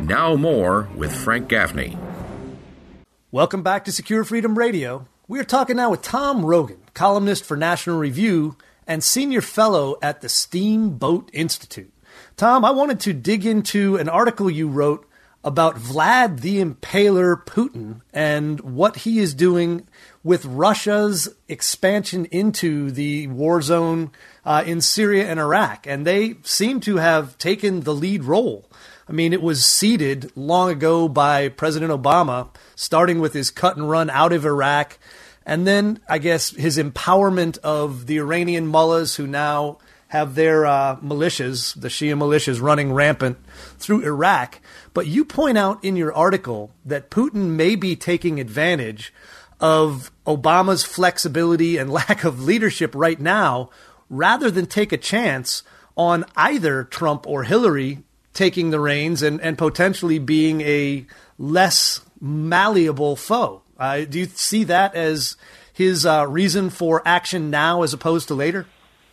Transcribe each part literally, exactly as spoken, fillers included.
Now more with Frank Gaffney. Welcome back to Secure Freedom Radio. We are talking now with Tom Rogan, columnist for National Review and senior fellow at the Steamboat Institute. Tom, I wanted to dig into an article you wrote about Vlad the Impaler Putin and what he is doing with Russia's expansion into the war zone uh, in Syria and Iraq. And they seem to have taken the lead role. I mean, it was seeded long ago by President Obama, starting with his cut and run out of Iraq. And then, I guess, his empowerment of the Iranian mullahs who now have their uh, militias, the Shia militias, running rampant through Iraq. But you point out in your article that Putin may be taking advantage of Obama's flexibility and lack of leadership right now, rather than take a chance on either Trump or Hillary taking the reins and, and potentially being a less malleable foe. Uh, do you see that as his uh, reason for action now as opposed to later?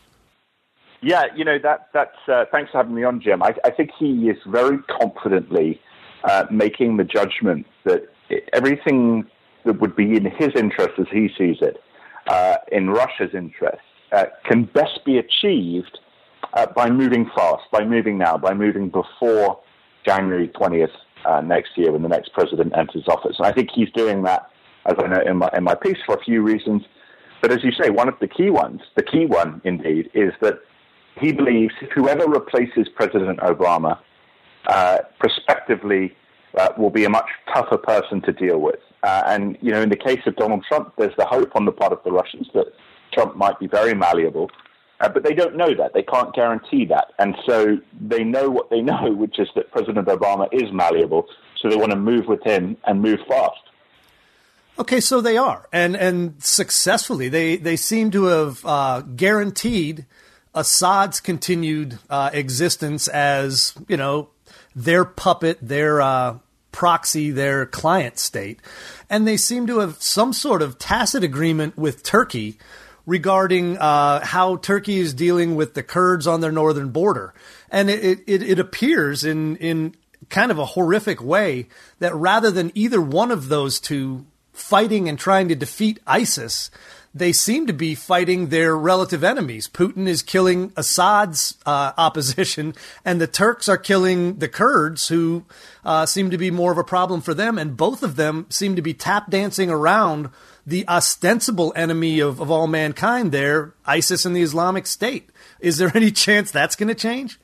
Yeah, you know, that, that's, uh, thanks for having me on, Jim. I, I think he is very confidently uh, making the judgment that everything that would be in his interest as he sees it, uh, in Russia's interest, uh, can best be achieved uh, by moving fast, by moving now, by moving before January twentieth uh, next year when the next president enters office. And I think he's doing that, as I know in my, in my piece, for a few reasons. But as you say, one of the key ones, the key one indeed, is that he believes whoever replaces President Obama uh, prospectively uh, will be a much tougher person to deal with. Uh, and, you know, in the case of Donald Trump, there's the hope on the part of the Russians that Trump might be very malleable. Uh, but they don't know that. They can't guarantee that. And so they know what they know, which is that President Obama is malleable. So they want to move with him and move fast. Okay, so they are. And and successfully. They, they seem to have uh, guaranteed Assad's continued uh, existence as, you know, their puppet, their uh, proxy, their client state. And they seem to have some sort of tacit agreement with Turkey regarding uh, how Turkey is dealing with the Kurds on their northern border. And it, it, it appears in, in kind of a horrific way that rather than either one of those two fighting and trying to defeat ISIS, they seem to be fighting their relative enemies. Putin is killing Assad's uh, opposition, and the Turks are killing the Kurds, who uh, seem to be more of a problem for them. And both of them seem to be tap dancing around the ostensible enemy of, of all mankind there, ISIS and the Islamic State. Is there any chance that's going to change?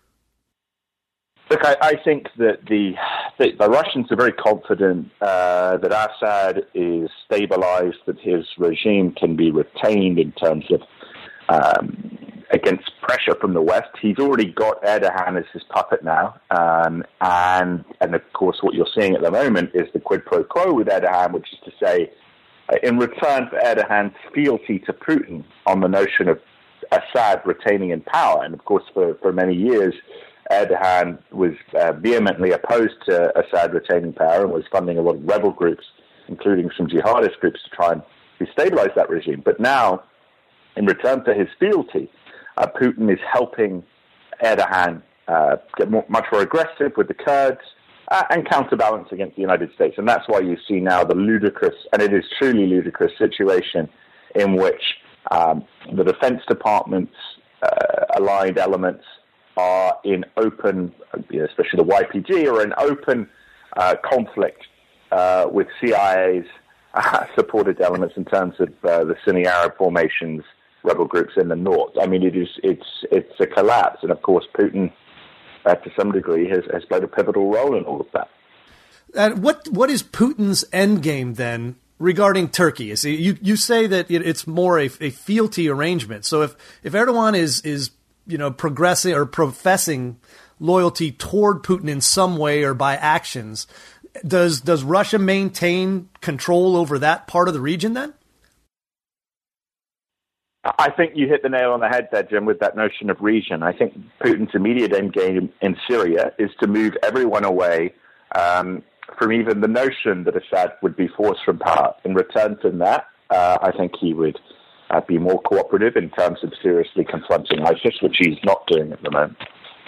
Look, I, I think that the, the the Russians are very confident uh, that Assad is stabilized, that his regime can be retained in terms of um, against pressure from the West. He's already got Erdogan as his puppet now, um, and and of course what you're seeing at the moment is the quid pro quo with Erdogan, which is to say, uh, in return for Erdogan's fealty to Putin on the notion of Assad retaining in power, and of course for, for many years, Erdogan was uh, vehemently opposed to Assad retaining power and was funding a lot of rebel groups, including some jihadist groups, to try and destabilize that regime. But now, in return for his fealty, uh, Putin is helping Erdogan uh, get more, much more aggressive with the Kurds uh, and counterbalance against the United States. And that's why you see now the ludicrous, and it is truly ludicrous, situation in which um, the Defense Department's uh, aligned elements are in open, especially the Y P G, are in open uh, conflict uh, with C I A's uh, supported elements in terms of uh, the Sunni Arab formations, rebel groups in the north. I mean, it is it's it's a collapse, and of course, Putin, uh, to some degree, has, has played a pivotal role in all of that. And what what is Putin's endgame then regarding Turkey? Is he, you you say that it's more a, a fealty arrangement. So if if Erdogan is is you know, progressing or professing loyalty toward Putin in some way or by actions, does does Russia maintain control over that part of the region then? I think you hit the nail on the head there, Jim, with that notion of region. I think Putin's immediate end game in Syria is to move everyone away um, from even the notion that Assad would be forced from power. In return from that, uh, I think he would Uh, be more cooperative in terms of seriously confronting ISIS, which he's not doing at the moment.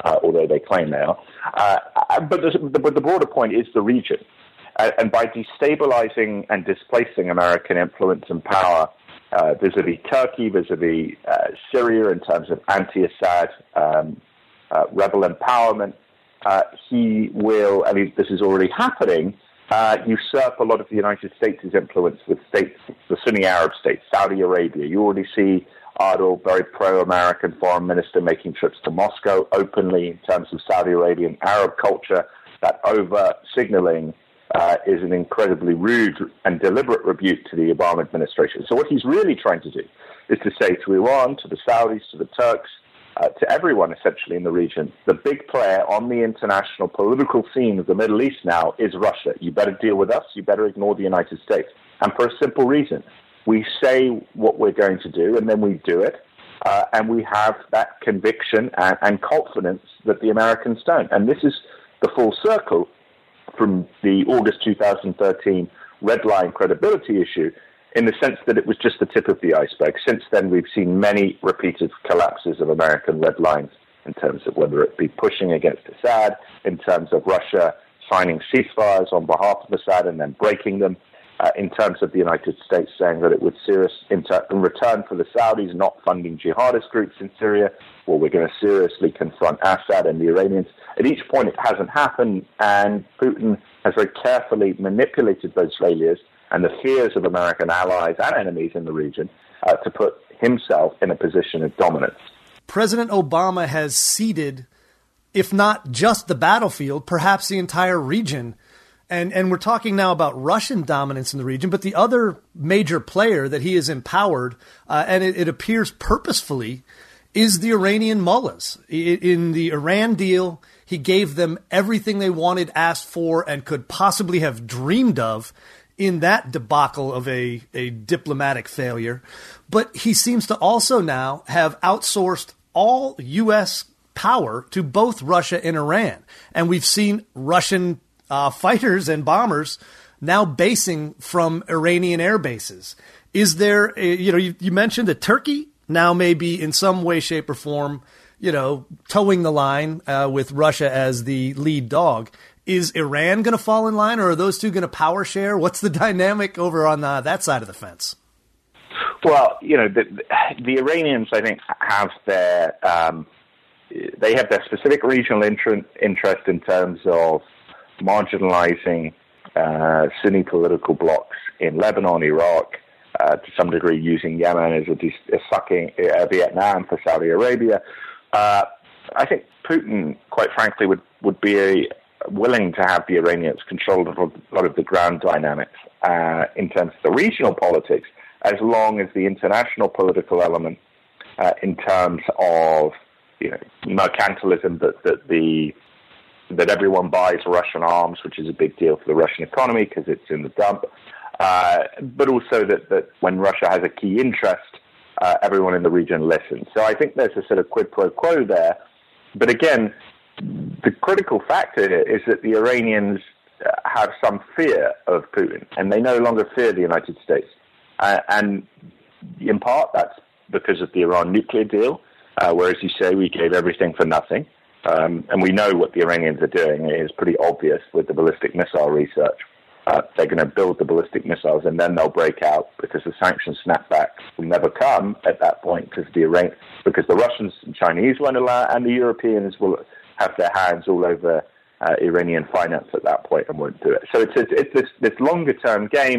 uh, although they claim they are. Uh, but, the, but the broader point is the region. Uh, and by destabilizing and displacing American influence and power uh, vis-a-vis Turkey, vis-a-vis uh, Syria in terms of anti-Assad um, uh, rebel empowerment, uh, he will, and he, this is already happening, uh, usurp a lot of the United States' influence with states, the Sunni Arab states, Saudi Arabia. You already see Adel, very pro-American foreign minister, making trips to Moscow openly in terms of Saudi Arabian Arab culture. That over-signaling uh, is an incredibly rude and deliberate rebuke to the Obama administration. So what he's really trying to do is to say to Iran, to the Saudis, to the Turks, uh, to everyone essentially in the region, the big player on the international political scene of the Middle East now is Russia. You better deal with us. You better ignore the United States. And for a simple reason. We say what we're going to do, and then we do it, uh, and we have that conviction and, and confidence that the Americans don't. And this is the full circle from the August two thousand thirteen red line credibility issue, in the sense that it was just the tip of the iceberg. Since then, we've seen many repeated collapses of American red lines in terms of whether it be pushing against Assad, in terms of Russia signing ceasefires on behalf of Assad and then breaking them, Uh, in terms of the United States saying that it would serious, in, ter- in return for the Saudis not funding jihadist groups in Syria, well, we're going to seriously confront Assad and the Iranians. At each point, it hasn't happened, and Putin has very carefully manipulated those failures and the fears of American allies and enemies in the region uh, to put himself in a position of dominance. President Obama has ceded, if not just the battlefield, perhaps the entire region. And and we're talking now about Russian dominance in the region, but the other major player that he has empowered, uh, and it, it appears purposefully, is the Iranian mullahs. In the Iran deal, he gave them everything they wanted, asked for, and could possibly have dreamed of in that debacle of a, a diplomatic failure. But he seems to also now have outsourced all U S power to both Russia and Iran. And we've seen Russian Uh, fighters and bombers now basing from Iranian air bases. Is there, a, you know, you, you mentioned that Turkey now may be in some way, shape, or form, you know, towing the line uh, with Russia as the lead dog. Is Iran going to fall in line, or are those two going to power share? What's the dynamic over on uh, that side of the fence? Well, you know, the, the Iranians, I think, have their um, they have their specific regional inter- interest in terms of marginalizing uh, Sunni political blocs in Lebanon, Iraq, uh, to some degree using Yemen as a, de- a sucking uh, Vietnam for Saudi Arabia. Uh, I think Putin, quite frankly, would, would be a, willing to have the Iranians control a lot of the ground dynamics uh, in terms of the regional politics, as long as the international political element uh, in terms of, you know, mercantilism, that, that the that everyone buys Russian arms, which is a big deal for the Russian economy because it's in the dump, uh, but also that, that when Russia has a key interest, uh, everyone in the region listens. So I think there's a sort of quid pro quo there. But again, the critical factor here is that the Iranians have some fear of Putin, and they no longer fear the United States. Uh, and in part, that's because of the Iran nuclear deal, uh, where, as you say, we gave everything for nothing. Um, and we know what the Iranians are doing. It is pretty obvious with the ballistic missile research. Uh, they're going to build the ballistic missiles, and then they'll break out because the sanctions snapback will never come at that point because the Iran, because the Russians and Chinese won't allow, and the Europeans will have their hands all over uh, Iranian finance at that point and won't do it. So it's it's, it's this, this longer term game,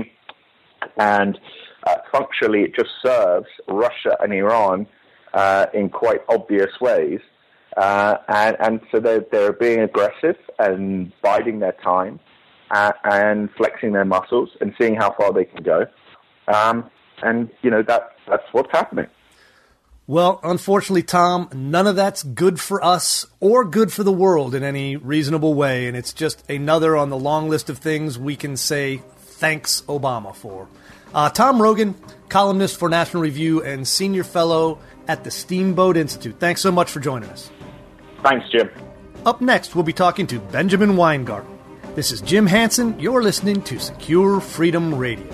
and uh, functionally it just serves Russia and Iran uh, in quite obvious ways. Uh, and, and so they're, they're being aggressive and biding their time uh, and flexing their muscles and seeing how far they can go. Um, and, you know, that that's what's happening. Well, unfortunately, Tom, none of that's good for us or good for the world in any reasonable way. And it's just another on the long list of things we can say thanks, Obama, for. Uh, Tom Rogan, columnist for National Review and senior fellow at the Steamboat Institute. Thanks so much for joining us. Thanks, Jim. Up next, we'll be talking to Benjamin Weingarten. This is Jim Hansen. You're listening to Secure Freedom Radio.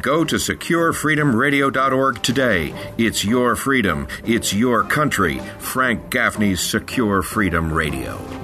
Go to secure freedom radio dot org today. It's your freedom. It's your country. Frank Gaffney's Secure Freedom Radio.